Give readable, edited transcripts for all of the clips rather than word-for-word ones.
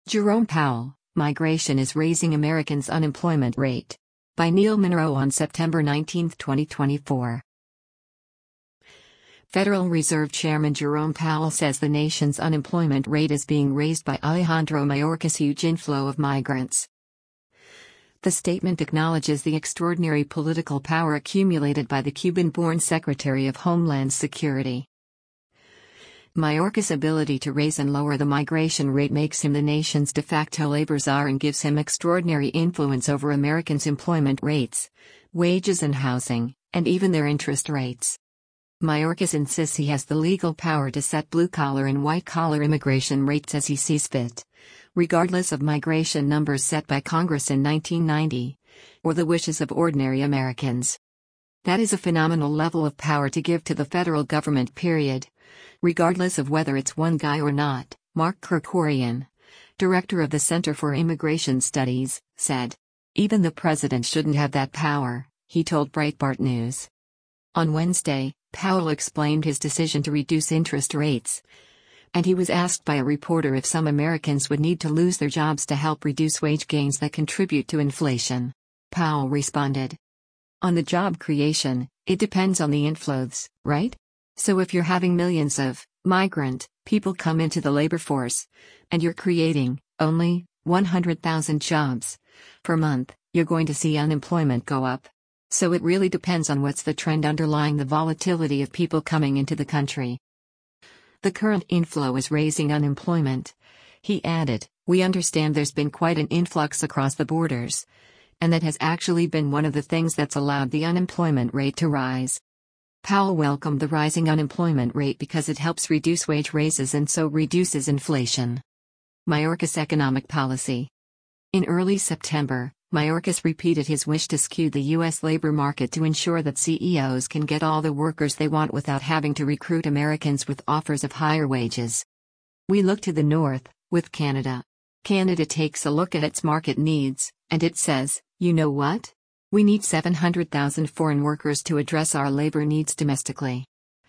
Jerome Powell, Migration is Raising Americans' Unemployment Rate. By Neil Monroe on September 19, 2024. Federal Reserve Chairman Jerome Powell says the nation's unemployment rate is being raised by Alejandro Mayorkas' huge inflow of migrants. The statement acknowledges the extraordinary political power accumulated by the Cuban-born Secretary of Homeland Security. Mayorkas' ability to raise and lower the migration rate makes him the nation's de facto labor czar and gives him extraordinary influence over Americans' employment rates, wages and housing, and even their interest rates. Mayorkas insists he has the legal power to set blue-collar and white-collar immigration rates as he sees fit, regardless of migration numbers set by Congress in 1990, or the wishes of ordinary Americans. That is a phenomenal level of power to give to the federal government, period. Regardless of whether it's one guy or not, Mark Krikorian, director of the Center for Immigration Studies, said. Even the president shouldn't have that power, he told Breitbart News. On Wednesday, Powell explained his decision to reduce interest rates, and he was asked by a reporter if some Americans would need to lose their jobs to help reduce wage gains that contribute to inflation. Powell responded. On the job creation, it depends on the inflows, right? So if you're having millions of migrant people come into the labor force, and you're creating only 100,000 jobs per month, you're going to see unemployment go up. So it really depends on what's the trend underlying the volatility of people coming into the country. The current inflow is raising unemployment. He added, we understand there's been quite an influx across the borders, and that has actually been one of the things that's allowed the unemployment rate to rise. Powell welcomed the rising unemployment rate because it helps reduce wage raises and so reduces inflation. Mayorkas' economic policy. In early September, Mayorkas repeated his wish to skew the U.S. labor market to ensure that CEOs can get all the workers they want without having to recruit Americans with offers of higher wages. We look to the north, with Canada. Canada takes a look at its market needs, and it says, you know what? We need 700,000 foreign workers to address our labor needs domestically.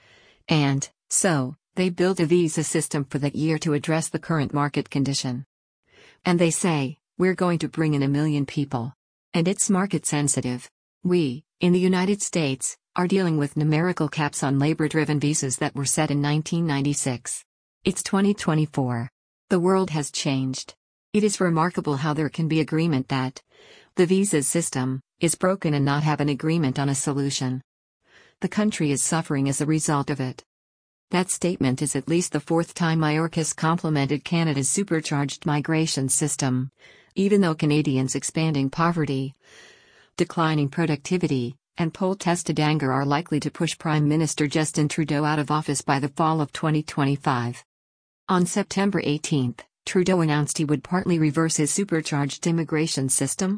And, so, they build a visa system for that year to address the current market condition. And they say, we're going to bring in 1 million people. And it's market sensitive. We, in the United States, are dealing with numerical caps on labor-driven visas that were set in 1996. It's 2024. The world has changed. It is remarkable how there can be agreement that the visa system is broken and not have an agreement on a solution. The country is suffering as a result of it. That statement is at least the fourth time Mayorkas complimented Canada's supercharged migration system, even though Canadians' expanding poverty, declining productivity, and poll-tested anger are likely to push Prime Minister Justin Trudeau out of office by the fall of 2025. On September 18, Trudeau announced he would partly reverse his supercharged immigration system.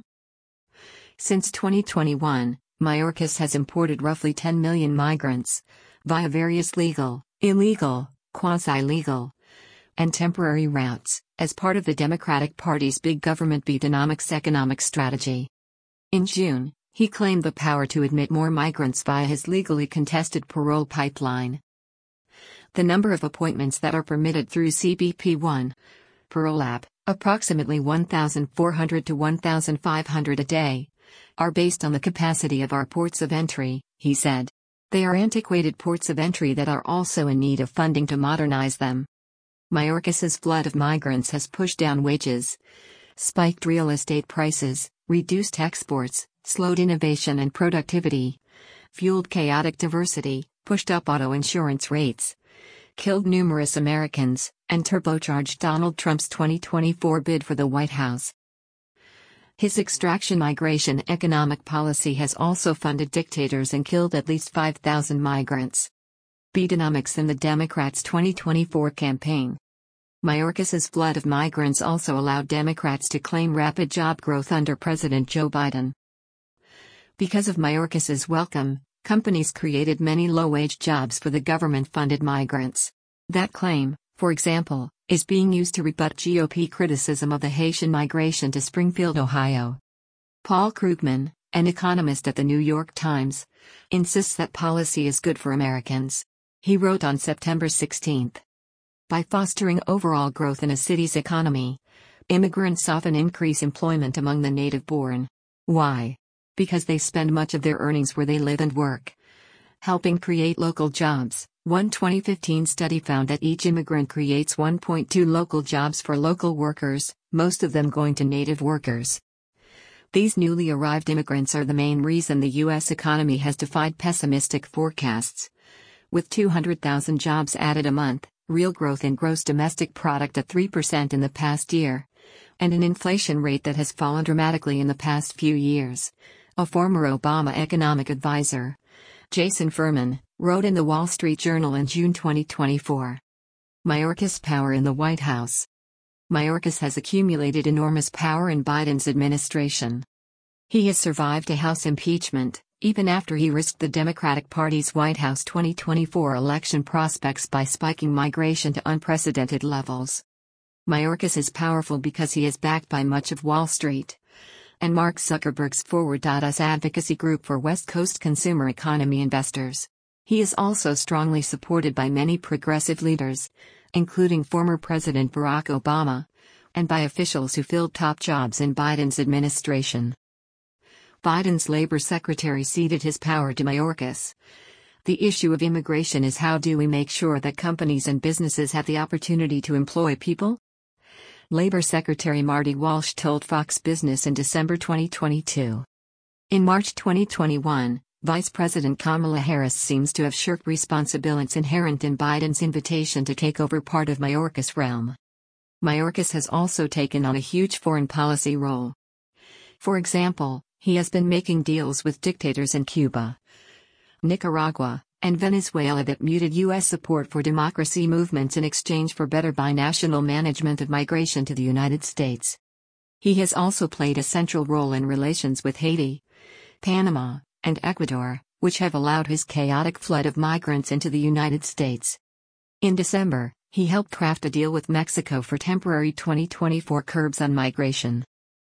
Since 2021, Mayorkas has imported roughly 10 million migrants, via various legal, illegal, quasi-legal, and temporary routes, as part of the Democratic Party's big government Bidenomics economic strategy. In June, he claimed the power to admit more migrants via his legally contested parole pipeline. The number of appointments that are permitted through CBP-1 parole app, approximately 1,400 to 1,500 a day, are based on the capacity of our ports of entry, he said. They are antiquated ports of entry that are also in need of funding to modernize them. Mayorkas' flood of migrants has pushed down wages, spiked real estate prices, reduced exports, slowed innovation and productivity, fueled chaotic diversity, pushed up auto insurance rates, killed numerous Americans, and turbocharged Donald Trump's 2024 bid for the White House. His extraction migration economic policy has also funded dictators and killed at least 5,000 migrants. Bidenomics in the Democrats' 2024 campaign. Mayorkas' flood of migrants also allowed Democrats to claim rapid job growth under President Joe Biden. Because of Mayorkas' welcome, companies created many low-wage jobs for the government-funded migrants. That claim, for example, is being used to rebut GOP criticism of the Haitian migration to Springfield, Ohio. Paul Krugman, an economist at the New York Times, insists that policy is good for Americans. He wrote on September 16. By fostering overall growth in a city's economy, Immigrants often increase employment among the native-born. Why? Because they spend much of their earnings where they live and work, helping create local jobs. One 2015 study found that each immigrant creates 1.2 local jobs for local workers, most of them going to native workers. These newly arrived immigrants are the main reason the U.S. economy has defied pessimistic forecasts. With 200,000 jobs added a month, real growth in gross domestic product at 3% in the past year, and an inflation rate that has fallen dramatically in the past few years, a former Obama economic advisor, Jason Furman, wrote in the Wall Street Journal in June 2024. Mayorkas' power in the White House. Mayorkas has accumulated enormous power in Biden's administration. He has survived a House impeachment, even after he risked the Democratic Party's White House 2024 election prospects by spiking migration to unprecedented levels. Mayorkas is powerful because he is backed by much of Wall Street and Mark Zuckerberg's Forward.us advocacy group for West Coast consumer economy investors. He is also strongly supported by many progressive leaders, including former President Barack Obama, and by officials who filled top jobs in Biden's administration. Biden's labor secretary ceded his power to Mayorkas. The issue of immigration is, how do we make sure that companies and businesses have the opportunity to employ people? Labor Secretary Marty Walsh told Fox Business in December 2022. In March 2021, Vice President Kamala Harris seems to have shirked responsibilities inherent in Biden's invitation to take over part of Mayorkas' realm. Mayorkas has also taken on a huge foreign policy role. For example, he has been making deals with dictators in Cuba, Nicaragua, and Venezuela that muted U.S. support for democracy movements in exchange for better binational management of migration to the United States. He has also played a central role in relations with Haiti, Panama, and Ecuador, which have allowed his chaotic flood of migrants into the United States. In December, he helped craft a deal with Mexico for temporary 2024 curbs on migration.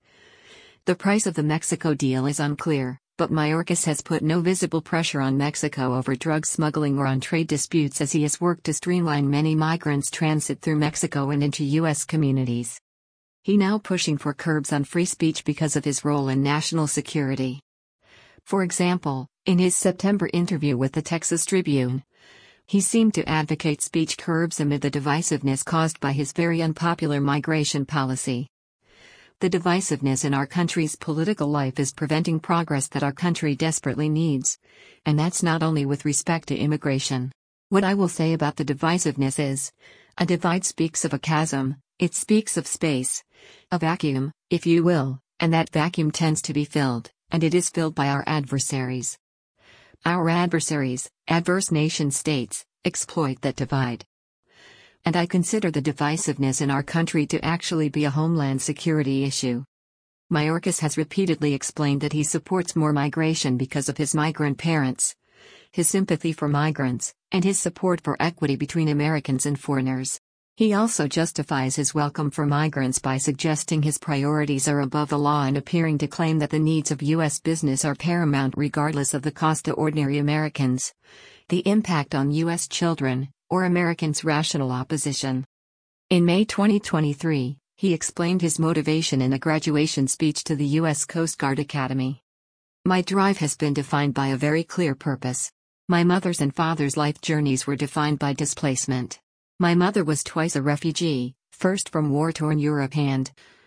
The price of the Mexico deal is unclear, but Mayorkas has put no visible pressure on Mexico over drug smuggling or on trade disputes, as he has worked to streamline many migrants' transit through Mexico and into U.S. communities. He now pushing for curbs on free speech because of his role in national security. For example, in his September interview with the Texas Tribune, he seemed to advocate speech curbs amid the divisiveness caused by his very unpopular migration policy. The divisiveness in our country's political life is preventing progress that our country desperately needs, and that's not only with respect to immigration. What I will say about the divisiveness is, a divide speaks of a chasm, it speaks of space, a vacuum, if you will, and that vacuum tends to be filled, and it is filled by our adversaries. Our adversaries, adverse nation-states, exploit that divide. And I consider the divisiveness in our country to actually be a homeland security issue. Mayorkas has repeatedly explained that he supports more migration because of his migrant parents, his sympathy for migrants, and his support for equity between Americans and foreigners. He also justifies his welcome for migrants by suggesting his priorities are above the law and appearing to claim that the needs of U.S. business are paramount regardless of the cost to ordinary Americans, the impact on U.S. children, or Americans' rational opposition. In May 2023, he explained his motivation in a graduation speech to the U.S. Coast Guard Academy. My drive has been defined by a very clear purpose. My mother's and father's life journeys were defined by displacement. My mother was twice a refugee, first from war-torn Europe and,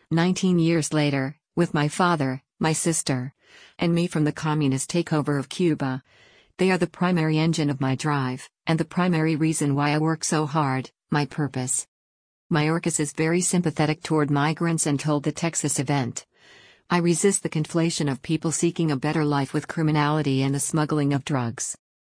19 years later, with my father, my sister, and me from the communist takeover of Cuba. They are the primary engine of my drive, and the primary reason why I work so hard, my purpose. Mayorkas is very sympathetic toward migrants and told the Texas event, I resist the conflation of people seeking a better life with criminality and the smuggling of drugs.